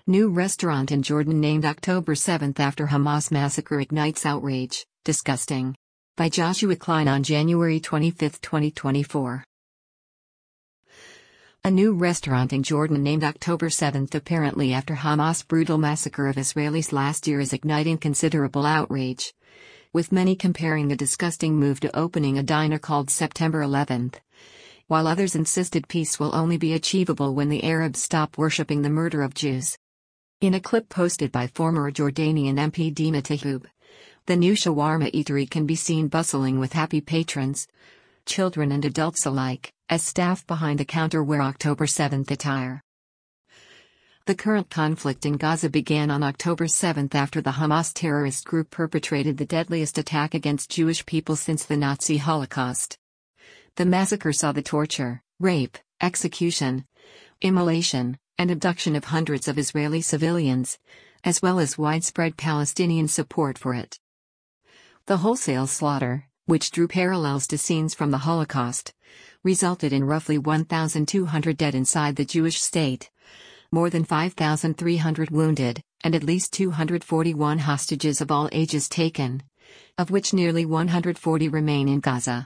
New restaurant in Jordan named October 7 after Hamas massacre ignites outrage. Disgusting. By Joshua Klein on January 25, 2024. A new restaurant in Jordan named October 7 apparently after Hamas' brutal massacre of Israelis last year is igniting considerable outrage, with many comparing the disgusting move to opening a diner called September 11, while others insisted peace will only be achievable when the Arabs stop worshipping the murder of Jews. In a clip posted by former Jordanian MP Dima Tahoub, the new shawarma eatery can be seen bustling with happy patrons, children and adults alike, as staff behind the counter wear October 7 attire. The current conflict in Gaza began on October 7 after the Hamas terrorist group perpetrated the deadliest attack against Jewish people since the Nazi Holocaust. The massacre saw the torture, rape, execution, immolation, and abduction of hundreds of Israeli civilians, as well as widespread Palestinian support for it. The wholesale slaughter, which drew parallels to scenes from the Holocaust, resulted in roughly 1,200 dead inside the Jewish state, more than 5,300 wounded, and at least 241 hostages of all ages taken, of which nearly 140 remain in Gaza.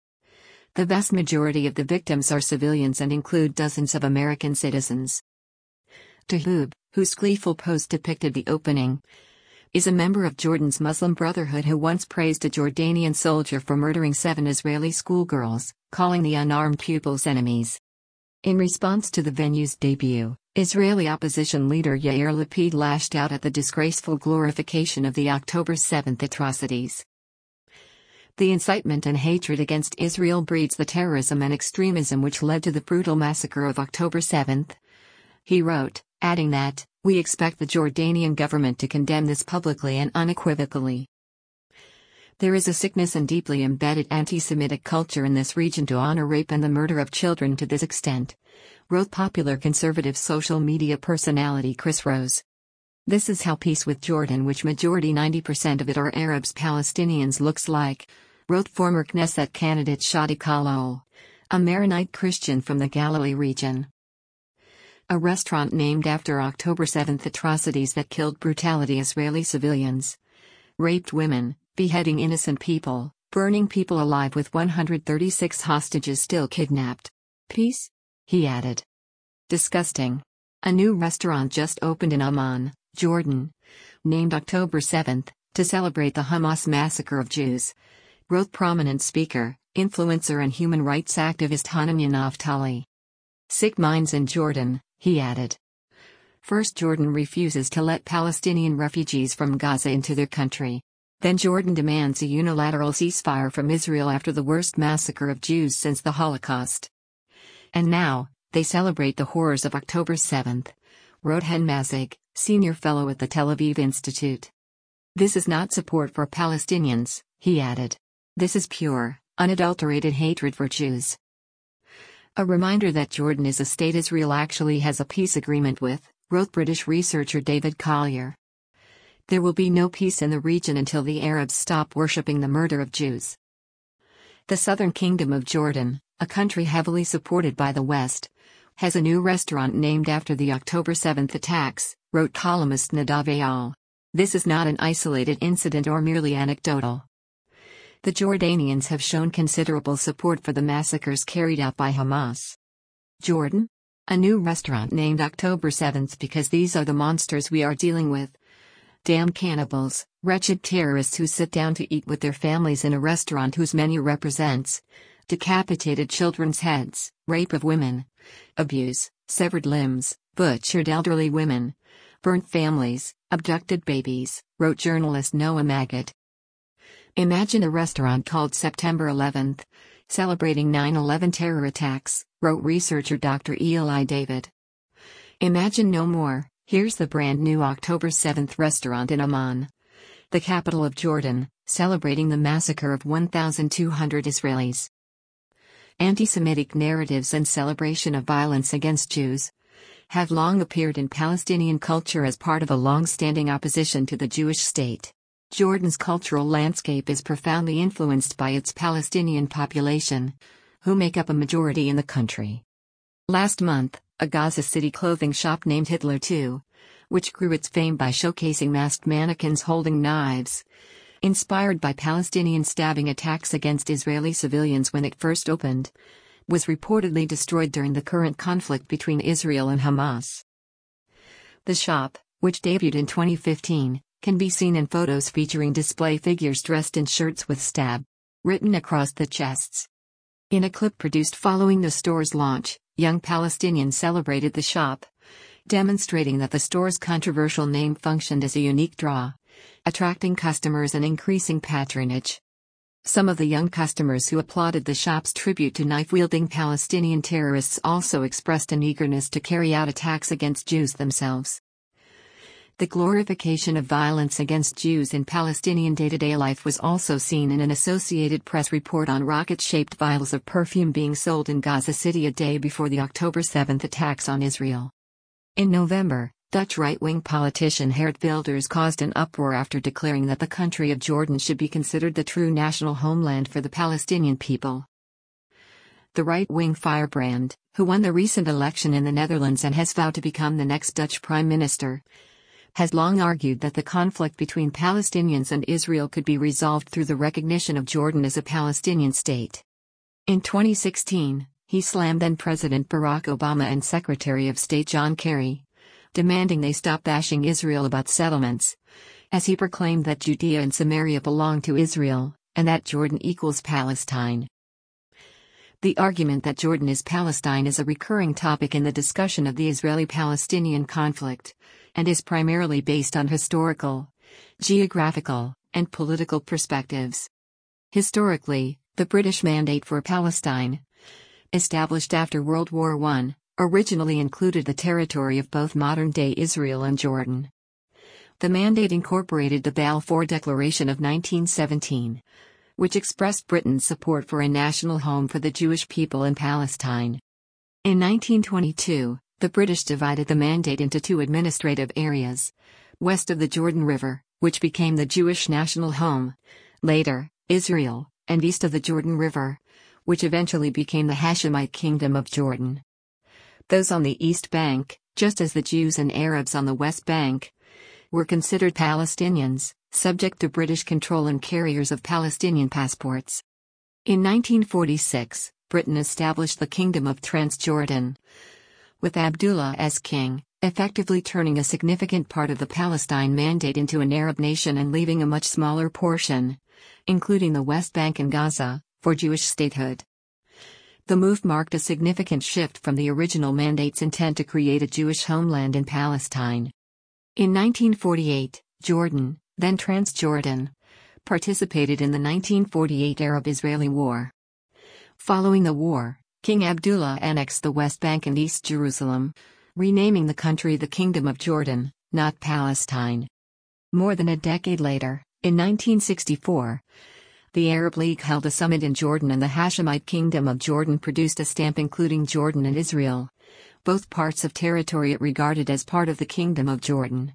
The vast majority of the victims are civilians and include dozens of American citizens. Tahoub, whose gleeful post depicted the opening, is a member of Jordan's Muslim Brotherhood who once praised a Jordanian soldier for murdering 7 Israeli schoolgirls, calling the unarmed pupils enemies. In response to the venue's debut, Israeli opposition leader Yair Lapid lashed out at the disgraceful glorification of the October 7 atrocities. The incitement and hatred against Israel breeds the terrorism and extremism which led to the brutal massacre of October 7, he wrote, adding that, "We expect the Jordanian government to condemn this publicly and unequivocally. There is a sickness and deeply embedded anti-Semitic culture in this region to honor rape and the murder of children to this extent," wrote popular conservative social media personality Chris Rose. "This is how peace with Jordan, which majority 90% of it are Arabs Palestinians, looks like," wrote former Knesset candidate Shadi Kalol, a Maronite Christian from the Galilee region. A restaurant named after October 7 atrocities that killed brutality Israeli civilians, raped women, beheading innocent people, burning people alive with 136 hostages still kidnapped. Peace? He added. Disgusting. A new restaurant just opened in Amman, Jordan, named October 7, to celebrate the Hamas massacre of Jews, wrote prominent speaker, influencer and human rights activist Hanania Naftali. Sick minds in Jordan, he added. First, Jordan refuses to let Palestinian refugees from Gaza into their country. Then Jordan demands a unilateral ceasefire from Israel after the worst massacre of Jews since the Holocaust. And now, they celebrate the horrors of October 7, wrote Hen Mazzig, senior fellow at the Tel Aviv Institute. This is not support for Palestinians, he added. This is pure, unadulterated hatred for Jews. A reminder that Jordan is a state Israel actually has a peace agreement with, wrote British researcher David Collier. There will be no peace in the region until the Arabs stop worshipping the murder of Jews. The Southern Kingdom of Jordan, a country heavily supported by the West, has a new restaurant named after the October 7 attacks, wrote columnist Nadav Eyal. This is not an isolated incident or merely anecdotal. The Jordanians have shown considerable support for the massacres carried out by Hamas. Jordan? A new restaurant named October 7 because these are the monsters we are dealing with. Damn cannibals, wretched terrorists who sit down to eat with their families in a restaurant whose menu represents decapitated children's heads, rape of women, abuse, severed limbs, butchered elderly women, burnt families, abducted babies, wrote journalist Noah Magid. Imagine a restaurant called September 11, celebrating 9/11 terror attacks, wrote researcher Dr. Eli David. Imagine no more. Here's the brand new October 7 restaurant in Amman, the capital of Jordan, celebrating the massacre of 1,200 Israelis. Anti-Semitic narratives and celebration of violence against Jews have long appeared in Palestinian culture as part of a long-standing opposition to the Jewish state. Jordan's cultural landscape is profoundly influenced by its Palestinian population, who make up a majority in the country. Last month, a Gaza City clothing shop named Hitler 2 which grew its fame by showcasing masked mannequins holding knives. Inspired by Palestinian stabbing attacks against Israeli civilians when it first opened, was reportedly destroyed during the current conflict between Israel and Hamas. The shop, which debuted in 2015, can be seen in photos featuring display figures dressed in shirts with "stab" written across the chests. In a clip produced following the store's launch, young Palestinians celebrated the shop, demonstrating that the store's controversial name functioned as a unique draw, attracting customers and increasing patronage. Some of the young customers who applauded the shop's tribute to knife-wielding Palestinian terrorists also expressed an eagerness to carry out attacks against Jews themselves. The glorification of violence against Jews in Palestinian day-to-day life was also seen in an Associated Press report on rocket-shaped vials of perfume being sold in Gaza City a day before the October 7 attacks on Israel. In November, Dutch right-wing politician Geert Wilders caused an uproar after declaring that the country of Jordan should be considered the true national homeland for the Palestinian people. The right-wing firebrand, who won the recent election in the Netherlands and has vowed to become the next Dutch prime minister, has long argued that the conflict between Palestinians and Israel could be resolved through the recognition of Jordan as a Palestinian state. In 2016, he slammed then-President Barack Obama and Secretary of State John Kerry, demanding they stop bashing Israel about settlements, as he proclaimed that Judea and Samaria belong to Israel, and that Jordan equals Palestine. The argument that Jordan is Palestine is a recurring topic in the discussion of the Israeli-Palestinian conflict, and is primarily based on historical, geographical, and political perspectives. Historically, the British Mandate for Palestine, established after World War I, originally included the territory of both modern-day Israel and Jordan. The mandate incorporated the Balfour Declaration of 1917, which expressed Britain's support for a national home for the Jewish people in Palestine. In 1922, the British divided the mandate into two administrative areas, west of the Jordan River, which became the Jewish national home, later, Israel, and east of the Jordan River, which eventually became the Hashemite Kingdom of Jordan. Those on the East Bank, just as the Jews and Arabs on the West Bank, were considered Palestinians, subject to British control and carriers of Palestinian passports. In 1946, Britain established the Kingdom of Transjordan, with Abdullah as king, effectively turning a significant part of the Palestine Mandate into an Arab nation and leaving a much smaller portion, including the West Bank and Gaza, for Jewish statehood. The move marked a significant shift from the original mandate's intent to create a Jewish homeland in Palestine. In 1948, Jordan, then Transjordan, participated in the 1948 Arab-Israeli War. Following the war, King Abdullah annexed the West Bank and East Jerusalem, renaming the country the Kingdom of Jordan, not Palestine. More than a decade later, in 1964, the Arab League held a summit in Jordan and the Hashemite Kingdom of Jordan produced a stamp including Jordan and Israel, both parts of territory it regarded as part of the Kingdom of Jordan.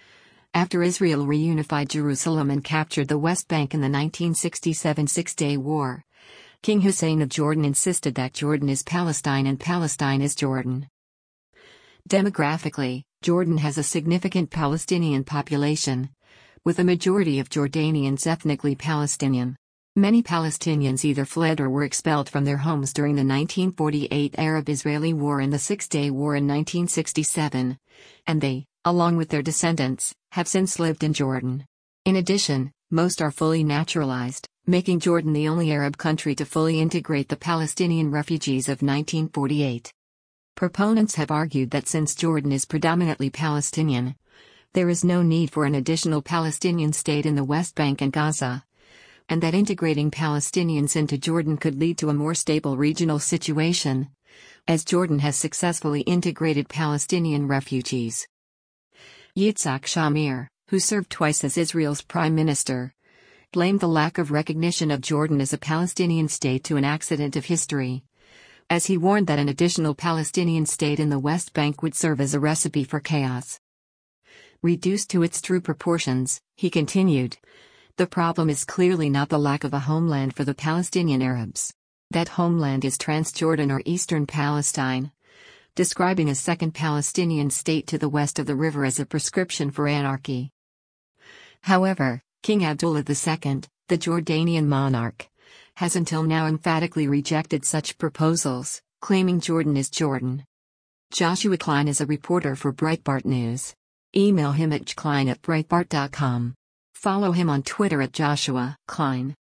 After Israel reunified Jerusalem and captured the West Bank in the 1967 Six-Day War, King Hussein of Jordan insisted that Jordan is Palestine and Palestine is Jordan. Demographically, Jordan has a significant Palestinian population, with a majority of Jordanians ethnically Palestinian. Many Palestinians either fled or were expelled from their homes during the 1948 Arab-Israeli War and the Six-Day War in 1967, and they, along with their descendants, have since lived in Jordan. In addition, most are fully naturalized, making Jordan the only Arab country to fully integrate the Palestinian refugees of 1948. Proponents have argued that since Jordan is predominantly Palestinian, there is no need for an additional Palestinian state in the West Bank and Gaza, and that integrating Palestinians into Jordan could lead to a more stable regional situation, as Jordan has successfully integrated Palestinian refugees. Yitzhak Shamir, who served twice as Israel's prime minister, blamed the lack of recognition of Jordan as a Palestinian state to an accident of history, as he warned that an additional Palestinian state in the West Bank would serve as a recipe for chaos. Reduced to its true proportions, he continued, the problem is clearly not the lack of a homeland for the Palestinian Arabs. That homeland is Transjordan or Eastern Palestine. describing a second Palestinian state to the west of the river as a prescription for anarchy. However, King Abdullah II, the Jordanian monarch, has until now emphatically rejected such proposals, claiming Jordan is Jordan. Joshua Klein is a reporter for Breitbart News. Email him at jklein@breitbart.com. Follow him on Twitter at Joshua Klein.